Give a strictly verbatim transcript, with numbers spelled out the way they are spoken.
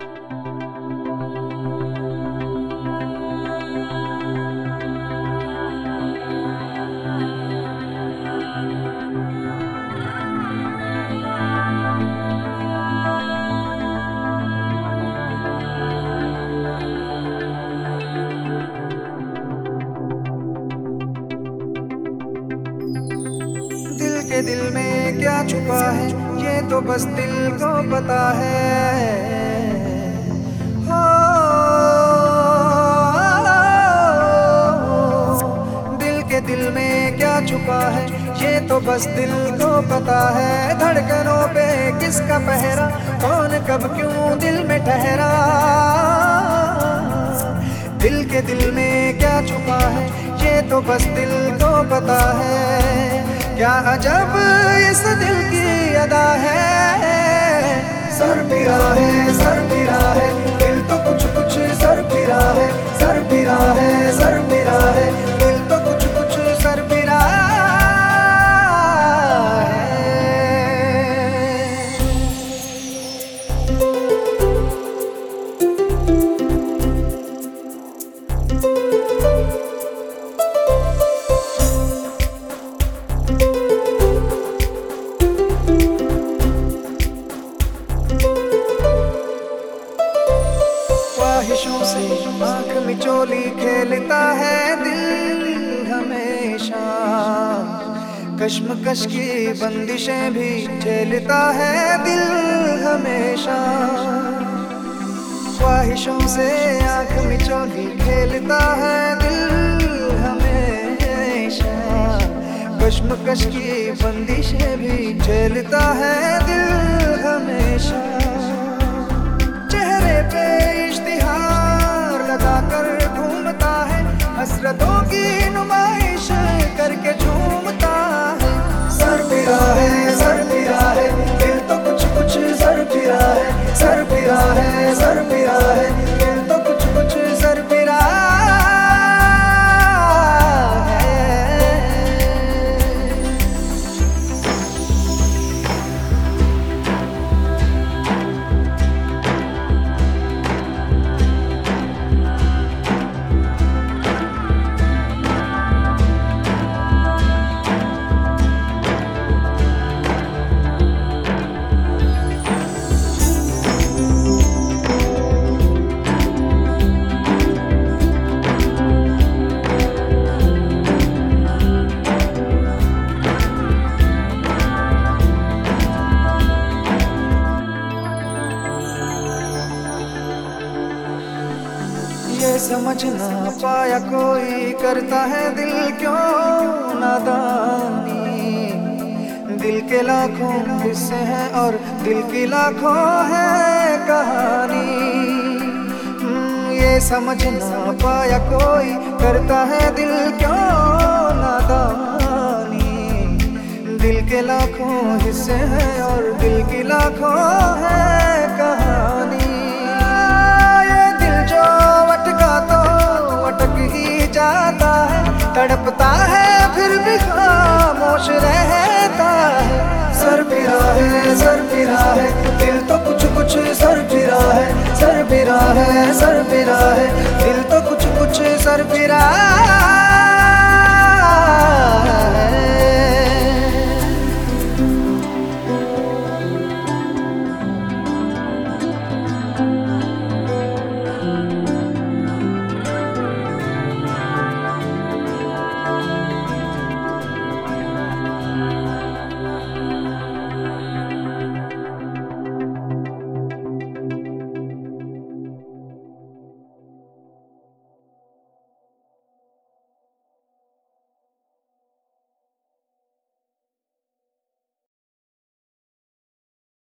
के दिल में क्या छुपा है ये तो बस दिल को पता है। हो, दिल के दिल में क्या छुपा है ये तो बस दिल को पता है। धड़कनों पे किसका पहरा, कौन कब क्यों दिल में ठहरा। दिल के दिल में क्या छुपा है ये तो बस दिल को पता है। क्या अजब इस दिल की अदा है। सर फिरा है सर फिरा है दिल तो कुछ कुछ सर फिरा है। सर फिरा है सर फिरा है दिल तो कुछ कुछ सर फिरा है। ख्वाहिशों से आंख मिचोली खेलता है दिल हमेशा। कश्मकश की बंदिशें भी झेलता है दिल हमेशा। ख्वाहिशों से आंख मिचोली खेलता है दिल हमेशा। कश्मकश की बंदिशें भी झेलता है दिल हमेशा। चेहरे पे कर घूमता है हसरतों की नुमाइश करके झूमता है। सर फिरा है सर फिरा है दिल तो कुछ कुछ सर फिरा है। सर फिरा है सर फिरा है दिल तो कुछ कुछ सर फिरा है। ये समझ ना पाया कोई करता है दिल क्यों नादानी। दिल के लाखों हिस्से हैं और दिल की लाखों है कहानी। ये समझ ना पाया कोई करता है दिल क्यों नादानी। दिल के लाखों हिस्से हैं और दिल की लाखों है कहानी। जाता है तड़पता है फिर भी खामोश रहता है। सर फिरा है सर फिरा है दिल तो कुछ कुछ सर फिरा है। सर फिरा है सर फिरा है दिल तो कुछ कुछ सर फिरा है।